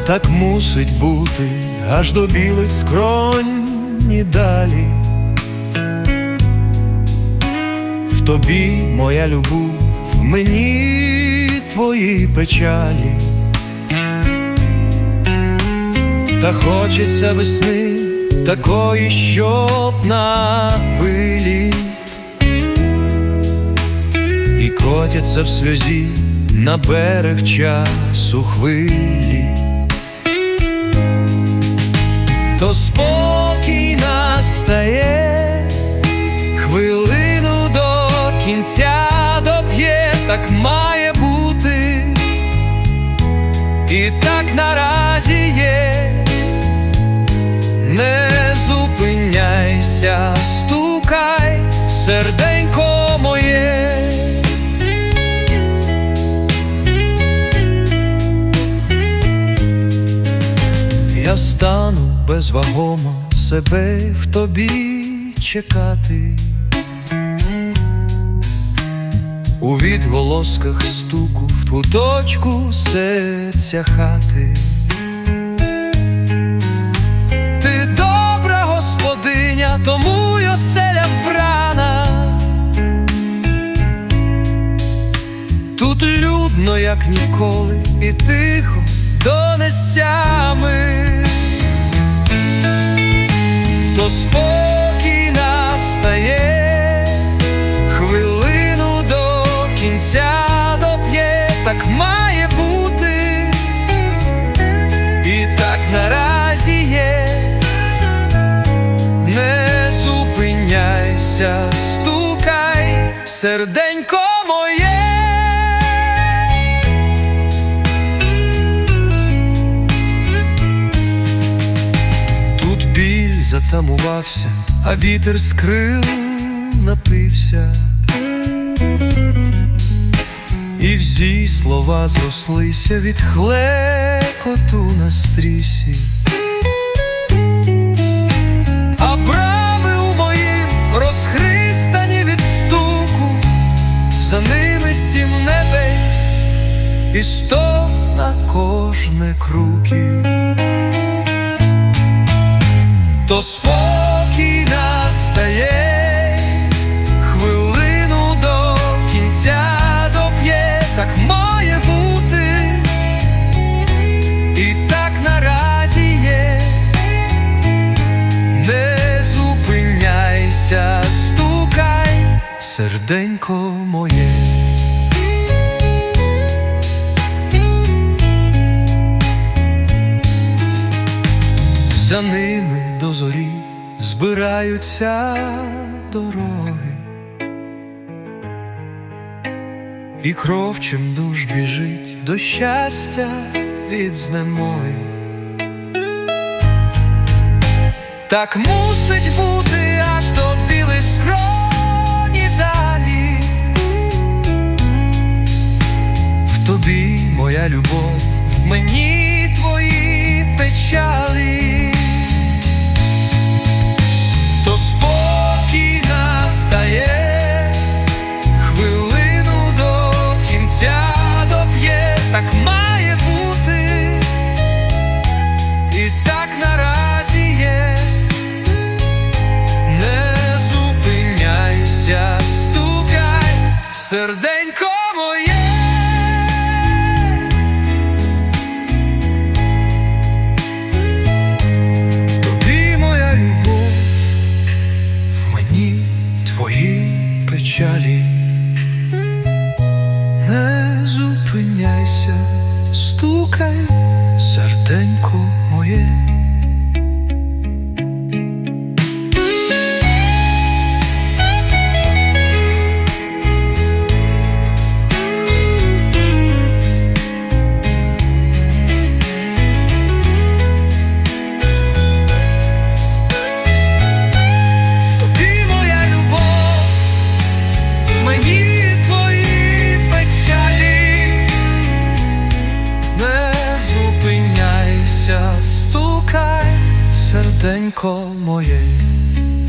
Так мусить бути аж до білих скронь і далі. В тобі моя любов, в мені твої печалі. Та хочеться весни такої, щоб на виліт, і котяться в сльозі на берег часу хвилі. То спокій настає, хвилину до кінця доп'є, так має бути, і так наразі є. Не зупиняйся, стукай, серденько моє. Я стану безвагомо себе в тобі чекати, у відголосках стуку в ту точку серця хати. Ти добра господиня, тому й оселя вбрана. Тут людно, як ніколи, і тихо до нестями. То спокій настає, хвилину до кінця доп'є, так має бути, і так наразі є. Не зупиняйся, стукай, серденько моє. Затамувався, а вітер з крил напився, і всі слова зрослися від хлекоту на стрісі. А брами у моїм розхристані від стуку, за ними 7 небес і 100 на кожне круки. То спокій настає, хвилину до кінця доп'є, так має бути, і так наразі є. Не зупиняйся, стукай, серденько моє. За ними до зорі збираються дороги, і кров чимдуж біжить до щастя від знемоги. Так мусить бути аж до білих скронь і далі. В тобі моя любов, в мені твої печалі. То спокій настає, хвилину до кінця доп'є, так має бути, і так наразі є. Не зупиняйся, стукай, серденько моє. Твої печалі. Не зупиняйся, стукай, серденько моє. Стукай, серденько моє.